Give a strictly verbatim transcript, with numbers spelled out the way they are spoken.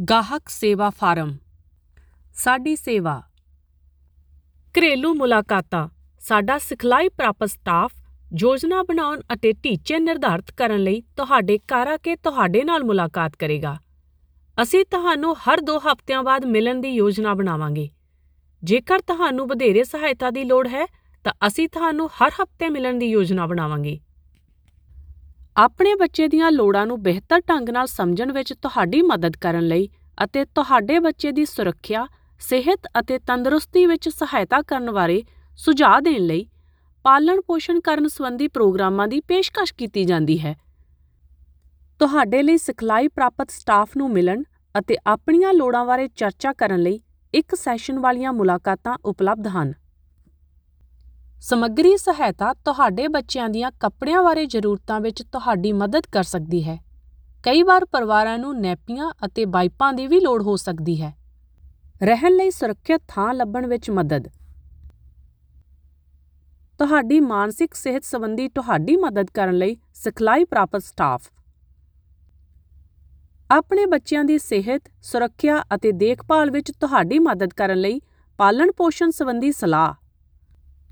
ਗਾਹਕ ਸੇਵਾ ਫਾਰਮ। ਸਾਡੀ ਸੇਵਾ। ਘਰੇਲੂ ਮੁਲਾਕਾਤਾਂ। ਸਾਡਾ ਸਿਖਲਾਈ ਪ੍ਰਾਪਤ ਸਟਾਫ ਯੋਜਨਾ ਬਣਾਉਣ ਅਤੇ ਟੀਚੇ ਨਿਰਧਾਰਤ ਕਰਨ ਲਈ ਤੁਹਾਡੇ ਘਰ ਆ ਕੇ ਤੁਹਾਡੇ ਨਾਲ ਮੁਲਾਕਾਤ ਕਰੇਗਾ। ਅਸੀਂ ਤੁਹਾਨੂੰ ਹਰ ਦੋ ਹਫ਼ਤਿਆਂ ਬਾਅਦ ਮਿਲਣ ਦੀ ਯੋਜਨਾ ਬਣਾਵਾਂਗੇ। ਜੇਕਰ ਤੁਹਾਨੂੰ ਵਧੇਰੇ ਸਹਾਇਤਾ ਦੀ ਲੋੜ ਹੈ ਤਾਂ ਅਸੀਂ ਤੁਹਾਨੂੰ ਹਰ ਹਫ਼ਤੇ ਮਿਲਣ ਦੀ ਯੋਜਨਾ ਬਣਾਵਾਂਗੇ। ਆਪਣੇ ਬੱਚੇ ਦੀਆਂ ਲੋੜਾਂ ਨੂੰ ਬਿਹਤਰ ਢੰਗ ਨਾਲ ਸਮਝਣ ਵਿੱਚ ਤੁਹਾਡੀ ਮਦਦ ਕਰਨ ਲਈ ਅਤੇ ਤੁਹਾਡੇ ਬੱਚੇ ਦੀ ਸੁਰੱਖਿਆ, ਸਿਹਤ ਅਤੇ ਤੰਦਰੁਸਤੀ ਵਿੱਚ ਸਹਾਇਤਾ ਕਰਨ ਬਾਰੇ ਸੁਝਾਅ ਦੇਣ ਲਈ ਪਾਲਣ ਪੋਸ਼ਣ ਕਰਨ ਸੰਬੰਧੀ ਪ੍ਰੋਗਰਾਮਾਂ ਦੀ ਪੇਸ਼ਕਸ਼ ਕੀਤੀ ਜਾਂਦੀ ਹੈ। ਤੁਹਾਡੇ ਲਈ ਸਿਖਲਾਈ ਪ੍ਰਾਪਤ ਸਟਾਫ ਨੂੰ ਮਿਲਣ ਅਤੇ ਆਪਣੀਆਂ ਲੋੜਾਂ ਬਾਰੇ ਚਰਚਾ ਕਰਨ ਲਈ ਇੱਕ ਸੈਸ਼ਨ ਵਾਲੀਆਂ ਮੁਲਾਕਾਤਾਂ ਉਪਲਬਧ ਹਨ। ਸਮੱਗਰੀ ਸਹਾਇਤਾ ਤੁਹਾਡੇ ਬੱਚਿਆਂ ਦੀਆਂ ਕੱਪੜਿਆਂ ਬਾਰੇ ਜ਼ਰੂਰਤਾਂ ਵਿੱਚ ਤੁਹਾਡੀ ਮਦਦ ਕਰ ਸਕਦੀ ਹੈ। ਕਈ ਵਾਰ ਪਰਿਵਾਰਾਂ ਨੂੰ ਨੈਪੀਆਂ ਅਤੇ ਵਾਈਪਾਂ ਦੀ ਵੀ ਲੋੜ ਹੋ ਸਕਦੀ ਹੈ। ਰਹਿਣ ਲਈ ਸੁਰੱਖਿਅਤ ਥਾਂ ਲੱਭਣ ਵਿੱਚ ਮਦਦ। ਤੁਹਾਡੀ ਮਾਨਸਿਕ ਸਿਹਤ ਸੰਬੰਧੀ ਤੁਹਾਡੀ ਮਦਦ ਕਰਨ ਲਈ ਸਿਖਲਾਈ ਪ੍ਰਾਪਤ ਸਟਾਫ। ਆਪਣੇ ਬੱਚਿਆਂ ਦੀ ਸਿਹਤ, ਸੁਰੱਖਿਆ ਅਤੇ ਦੇਖਭਾਲ ਵਿੱਚ ਤੁਹਾਡੀ ਮਦਦ ਕਰਨ ਲਈ ਪਾਲਣ ਪੋਸ਼ਣ ਸੰਬੰਧੀ ਸਲਾਹ।